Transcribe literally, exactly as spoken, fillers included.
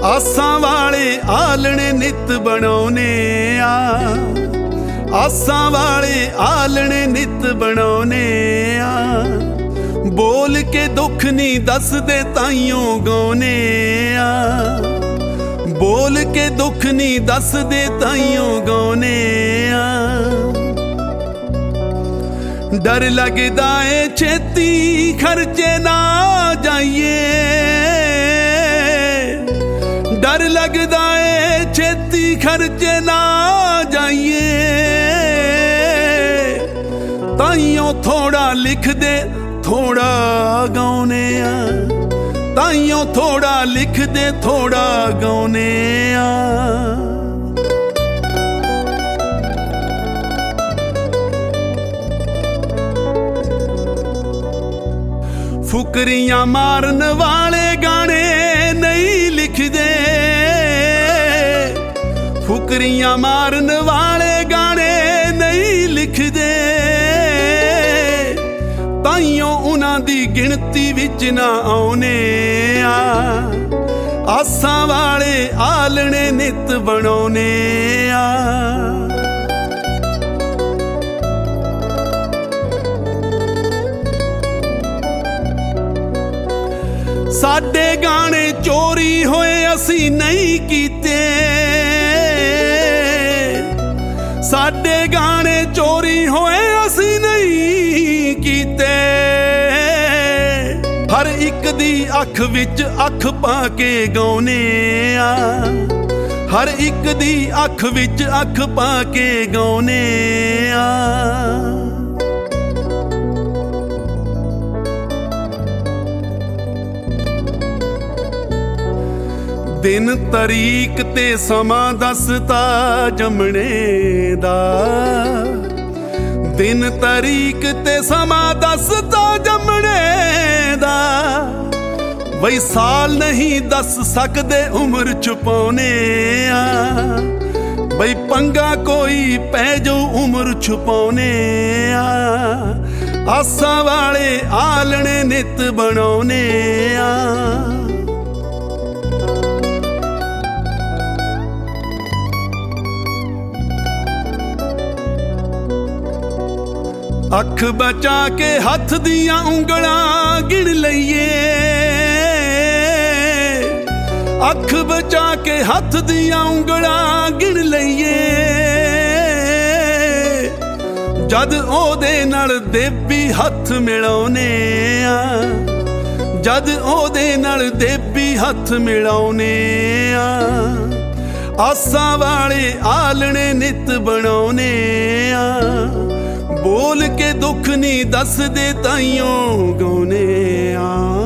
आसां वाले आलणे नित बनाउने आ, आसां वाले आलणे नित बनाउने आ। बोल के दुख नहीं दसदे ताइयों गाउने आ, बोल के दुख नहीं दसदे ताइयों गाउने आ। डर लगदा है छेती खर्चे ना जाइए, डर लगदा है छेती खर्चे ना जाइए। ताइयों थोड़ा लिख दे थोड़ा गाउने आ, ताइयों थोड़ा लिख दे थोड़ा गाउने आ। फुकरियां मारन वाले गाने नहीं लिखदे, फुकरियां मारन वाले गाने नहीं लिखदे। ताइयों उन्हां दी गिणती विच ना आउने आ, आसां वाले आलणे नित बनाउने आ। साडे गाने चोरी होए असी नहीं कीते, साडे गाने चोरी होए असी नहीं कीते। हर एक दी अख विच अख पा के गाउने आ, हर एक दी अख विच अख पा के गाउने आ। दिन तरीक ते समा दसता जमने दा, दिन तरीक ते समा दसता जमने दा। वही साल नहीं दस सकदे उम्र छुपाउने आ, बई पंगा कोई पै जो उम्र छुपाउने आ। आसां वाले आलणे नित बनाउने आ। अख बचा के हथ दियां उंगलां गिण लईए, अख बचा के हथ दियां उंगलां गिण लईए। जद ओदे नाल देवी हथ मिलाउने आ, जद ओदे नाल देवी हथ मिलाउने आ। आसां वाले आलणे नित बनाउने आ, बोल के दुख नहीं दसदे ताइयों गाउने आ।